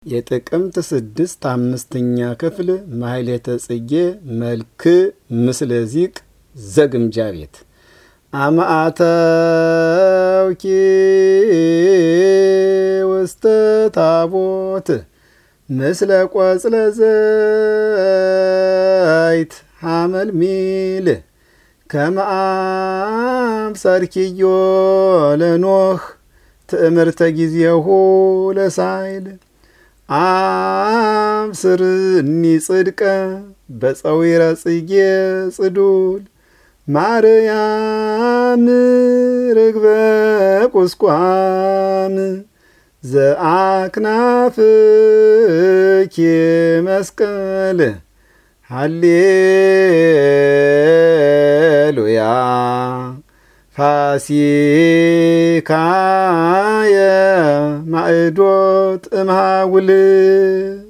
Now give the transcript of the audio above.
የጥቅምት 6 5ኛ ክፍል ማህሌተ ጽጌ መልክ ምስለ ዚቅ ዘግምጃ ቤት አማአተውኪ ውስተ ታቦት ምስለ ቆጽለ ዘይት ሐመል ሚል ከመአብ ሰርኪዮ ለኖህ ትእምርተ ጊዜሁ ለሳይል አብስርኒ ጽድቀ በፀዊረ ጽጌ ጽዱል ማርያም ርግበ ቁስቋም ዘአክናፍኪ መስቀል ሃሌሉያ ፋሲካየ ማዕዶት እምሃውል